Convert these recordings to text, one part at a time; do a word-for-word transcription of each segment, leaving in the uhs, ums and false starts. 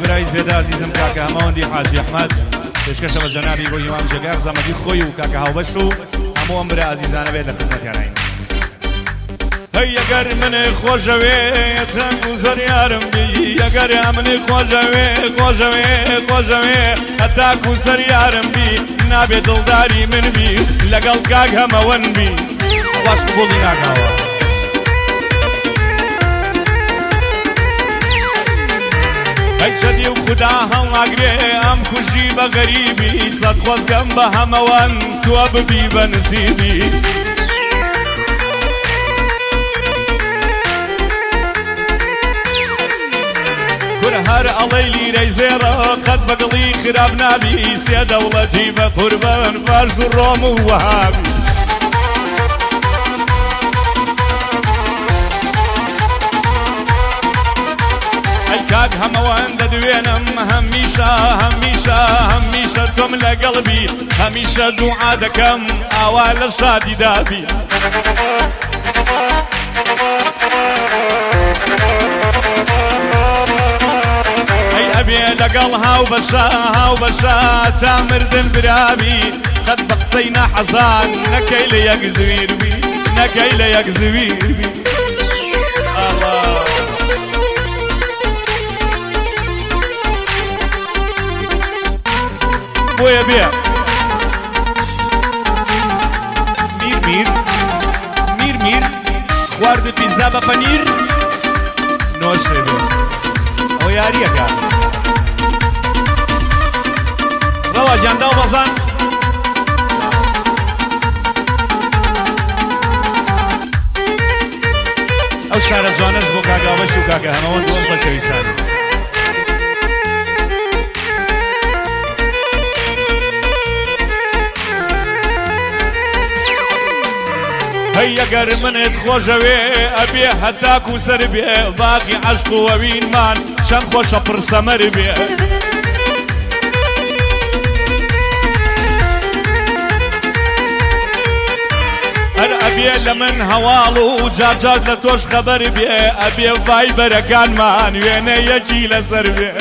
برای زێدە عزیزم کاکە هەمەوەندی حاجی ئەحمەد پێشکەشە بە جەنابی بۆ هیوام جێگای ڕزامەتی خۆی و کاکە هاوبەش و هەموو ئەم برا عزیزانە بێت لە خزمەتیانین. هەی ئەگەر منێ خۆشەوێ تەنگ و زەریارم بی ئەگەر منێ خۆشەوێ خۆشەوێ خۆشەوێ هەتاک و زەریارم بی نابێ دڵداری من بی لەگەڵ کاک هەمەوەن بی باش قبوڵی ناکاوە. هەی چەدی و خودا هەڵناگرێ ئەم کوژی بە غەریبی سەد خۆزگەم بە هەمەوەن تۆ ببی بە نسیبی. هەر ئەڵەی لیرەی زێڕە قەت بەگڵی خراب نابی سێ دەوڵەتی بە قوربان فارس و ڕۆم و وەهابی. ئەی کاک هەمەوەن دەدوێنم هەمیشە هەمیشە هەمیشە تۆم لەگەڵبی هەمیشە دوعا دەکەم ئاوا لە شادی دابی. ئەبێ لەگەڵ هاو بەشە هاو بەشە تا مردن برابی قەت بە قسەی نەحەزان نەکەی لە یەک زویر بی نەکەی لە یەک زویر بی. بۆیە بێ میر میر میر میر خواردت پیزا بە پەنیر نۆشێ بێ ئەو یاریەکە. ڕەوا جاندا و بەزان ئەو شارە جوانەش بۆ کاگاوەش و کاکە هەمەوەند بۆم خۆشەویستان. هەی ئەگەر منت خۆشەوێ ئەبێ هەتاک و سەر بێ باقی عەشق و ئەوینمان چەند خۆشە پڕسەمەر بێ. هەر ئەبێ لە من هەواڵ و جارجار لە تۆش خەبەر بێ ئەبێ ڤایبەرەکانمان وێنە یەکی لەسەر بێ.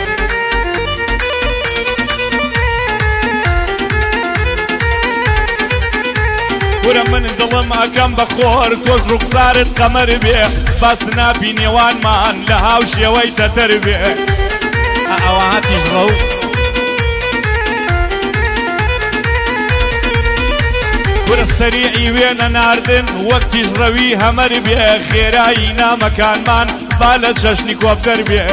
ورە من دڵم ئەکەم بە خۆر تۆش ڕوخسارت قەمەر بێ باس ناپی نێوانمان لە هاو شێوەی تەتەر بێ. ئەوە هاتیش ڕەو ورە سەریعی وێنە ناردن وەک تیژڕەوی هەمەر بێ خێرایی نامەکانمان با لە چەشنی کۆپتەر بێ.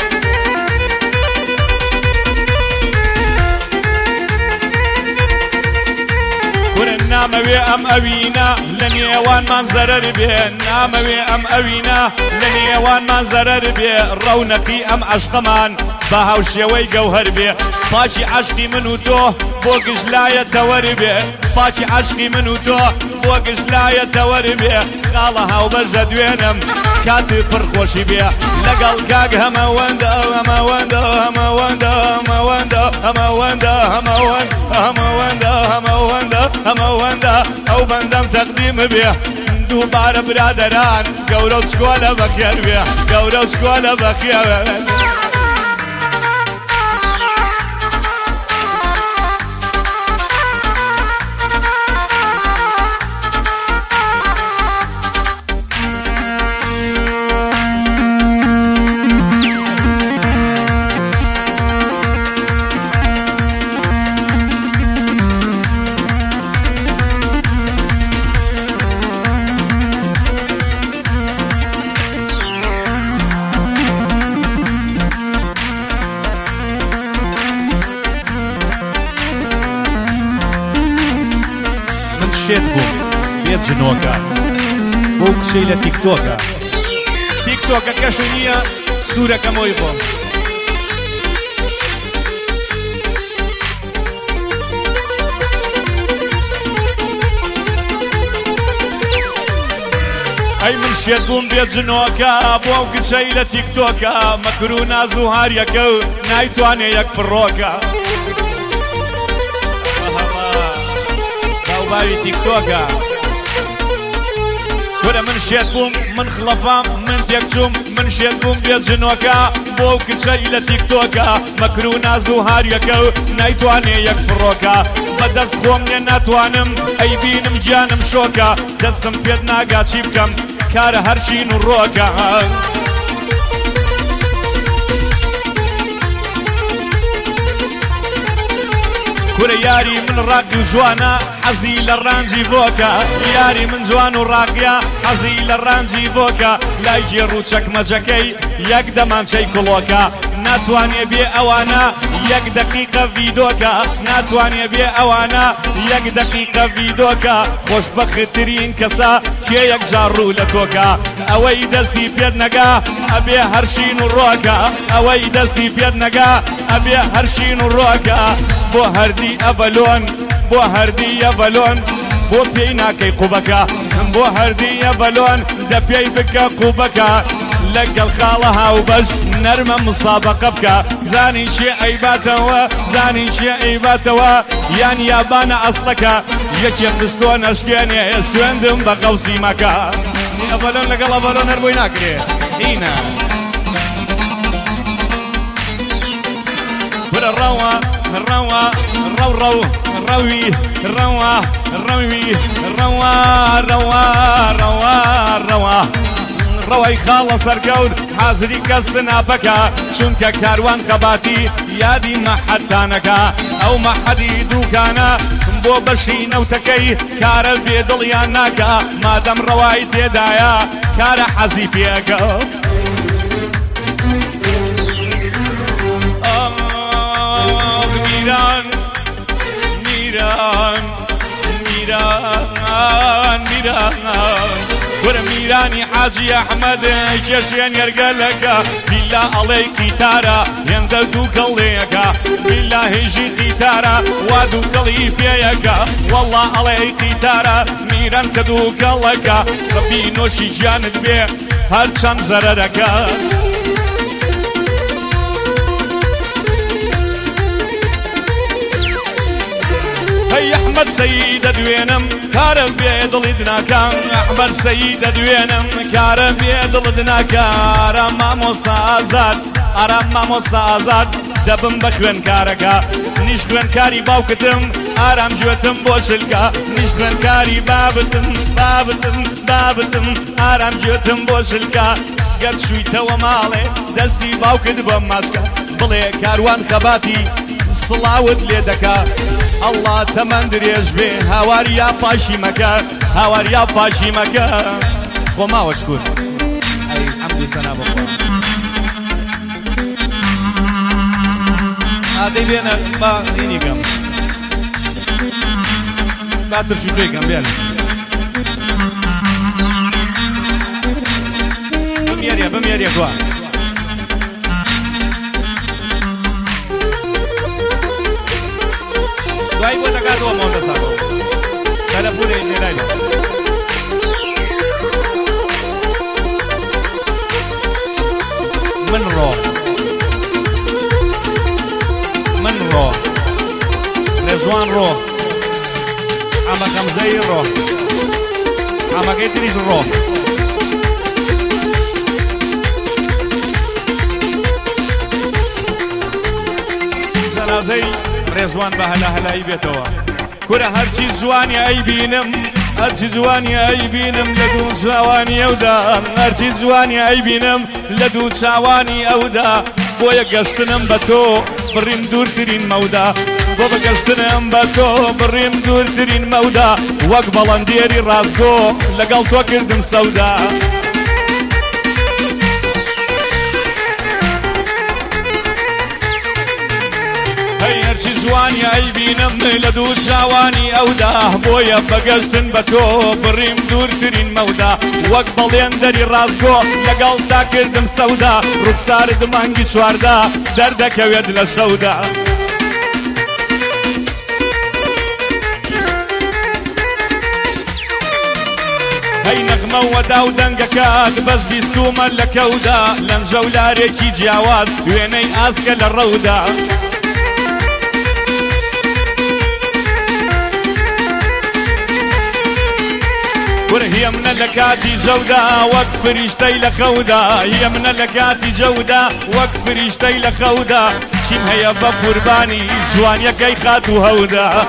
نامەوێ ئەم ئەوینە لە نێوانمان زەرەر بێ نامەوێ ئەم ئەوینە لە نێوانمان زەرەر بێ ڕەونەقی ئەم عەشقەمان بە هاوشێوەی گەوهەر بێ. پاچی عەشقی من و تۆ بۆ گشلایە تەوەر بێ پاچی عەشقی من و تۆ بۆ گشلایە تەوەر بێ. خاڵە هاوبەشە دوێنم کاتی پڕخۆشی بێ لەگەڵ کاک هەمەوەندە هەمەوەندە هەمەوەندە هەمەوەندە هەمەوەندە هەمەوەند هەمەوەندە هەمەوەندە هەمەوەندە ئەو بەندەم تەقدیم بێ. دووبارە برادەران گەورە و چکۆلە بەخێر بێ گەورە و چکۆلە بەخێر بێ. شێت بووم بێت ژنۆکە بۆ کچەی لە تیکتۆکە تیکتۆکە کەش نییە سوورەکەمەوەی بۆم. ئەی من شێت بووم بێت ژنۆکە بۆ ئەو کچەی لە تیکتۆکە مەکر و ناز و هاریەکە و نایتوانێ یەک فڕۆکە. باوی تیکتۆکە ورە من شێت بووم من خڵەفام من تێک چووم من شێت بووم بێت ژنۆکە بۆ کچەی لە تیکتۆکە مەکر و ناز و هاریەکە و نایتوانێ یەک فڕۆکە بەدەست خۆم لێ ناتوانم ئەی بینم گیانم شۆکە دەستم پێت ناگا چی بکەم کارە هەرچین و ڕۆکە کورە یاری من ڕاقی و جوانە حەزی لە ڕانجی بۆکە یاری من جوان و ڕاقیە حەزی لە ڕانجی بۆکە لای گێڕ و چەکمەجەکەی یەک دەمانچەی کوڵۆکە ناتوانێ بێ ئەوانە یەک دقیقە ڤیدۆکە ناتوانێ بێ ئەوانە یەک دقیقە ڤیدۆکە خۆشبەختترین کەسە کێ یەک جار ڕوو لە تۆکە ئەوەی دەستی پێت نەگا ئەبێ هەرشین و ڕۆکە ئەوەی دەستی پێت نەگا ئەبێ هەرشین و ڕۆکە بۆ هەردی ئەڤەلۆن بۆ هەردی ئەڤەلۆن بۆ پێی ناکەی قوبەکە بۆ هەردی ئەڤەلۆن دە پێی بکە قوبەکە لەگەڵ خاڵە هاوبەش نەرمە مسابقە بکە زانی چێ ئەیباتەوە زانی چێ ئەیباتەوە یان یابانە ئەسڵەکە یەکێ قستۆ نەشکێنێ سوێندم بە قەوسی مەکە ئەڤەلۆن لەگەڵ ئەڤەلۆن هەر بۆی ناکرێ هینە برە ڕەوە ڕەوە ڕەو ڕەو ڕەوی ڕەوە ڕەوی ڕەوە ڕەوە ڕەوە ڕەوە ڕەوەی خاڵە سەرکەوت حازری کەس سناپەکە چونکە کاروان خەباتی یادی مەحەتانەکە ئەو مەحەدی دووکانە بۆ بەشی نەوتەکەی کارە بێدڵیان ناکە مادەم ڕەوای تێدایە کارە حەزی پێەکە میران میران میران میران وەرە میرانی حاجی ئەحمەد کێشێن یەرگەلەکە بیلا ئەڵێی قیتارە هێندە دوو گەڵێیەکە بیلا هێژی قیتارە وا دوو گەڵی پێیەکە وەڵا ئەڵێی قیتارە میران کە دوو گەڵەکە بەبی نۆشی گیانت بێ هەرچەند زەرەرەکە هەی ئەحمەد سەیدە دوێنم کارە بێ دڵیت ناکە ئەحمەد سەیدە دوێنم کارە بێ دڵت ناکە ئارام مامۆستا ئازاد ئارام مامۆستا ئازاد دەبم بە خوێنکارەکە نیش خوێنکاری باوکتم ئارام گوێتم بۆ شلکە نیش خوێنکاری بابتم بابتم بابتم ئارام گوێتم بۆ شلکە گەر چوویتەوە ماڵێ دەستی باوکت بە ماچکە بڵێ کاروان خەباتی سڵاوت لێ دەکا ئەڵڵا تەمەن درێژ بێ هاواریا پاشی مەکە هاواریا پاشی مەکە خۆ ماوە شکور ئەی حەمد و سەنا بۆ خۆ ئادەی بێنە با هینیکەم با ترشی پێکەم بێن بمێریە بمێریە گوە دوای بۆ دەکاتەوە مۆندە ساکەوە تەلەفۆنێ ژێرایە من ڕۆ من ڕۆ رێزوان ڕۆ ئەمە خەمزەی ڕۆ ئەمەکەی تریش ڕۆ جەنازەی رێزوان بە هەلا هەلایی بێتەوە کورە هەرچی جوانی ئەی بینم هەرچی جوانی ئەی بینم لە دوو چاوانی ئەودا هەرچی جوانی ئەی بینم لە دوو چاوانی ئەودا بۆیە گەشتنم بە تۆ بڕیم دوورترین مەودا بۆ بەگەشتنم بە تۆ بڕیم دوورترین مەودا وەک بەڵەندێری ڕازگۆ لەگەڵ تۆ کردم سەودا هەرچی جوانی ئەی بینم لە دوو چاوانی ئەودا بۆیە بەگەشتن بە تۆ بڕیم دوورترین مەودا وەک بەڵێندەری ڕازگۆ لەگەڵ تا کردم سەودا ڕوخسارت مانگی چواردا دەردەکەوێت لە شەودا هەی نەغمە وەدا و دەنگەکات بەس بیستومە لە کەودا لەنجە و لارێکی جیاوات وێنەی ئاسکە لە ڕەودا ور هي من لكاتي جودة وكفريشتي لخودا هي من لكاتي جودة وكفريشتي لخودا شيم هيا بقرباني جوان يكي خاتو هودا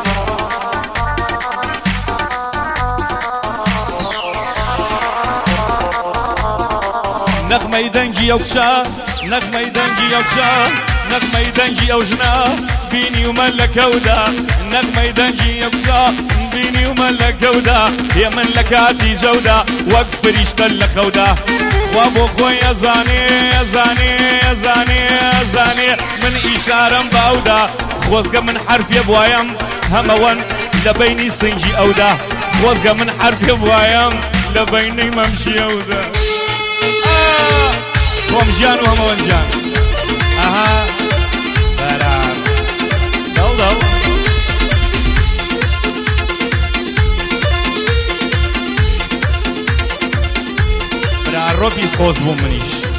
نغمة دنجي يوكشا نغمة دنجي يوكشا نغمة دنجي يوجنا بيني وملك هودا نغمة دنجي يوكشا بيني وملك هودا يا ملكاتي جودة وقف ريشتل لخودا وابو خويا زاني زاني زاني زاني من إشارة باودا خوزقة من حرف يبوايم هموان لبيني سنجي أودا خوزقة من حرف يبوايم لبيني ممشي أودا خومجان وهموانجان اها برام دل دل برا روبيس خوز بوم منيش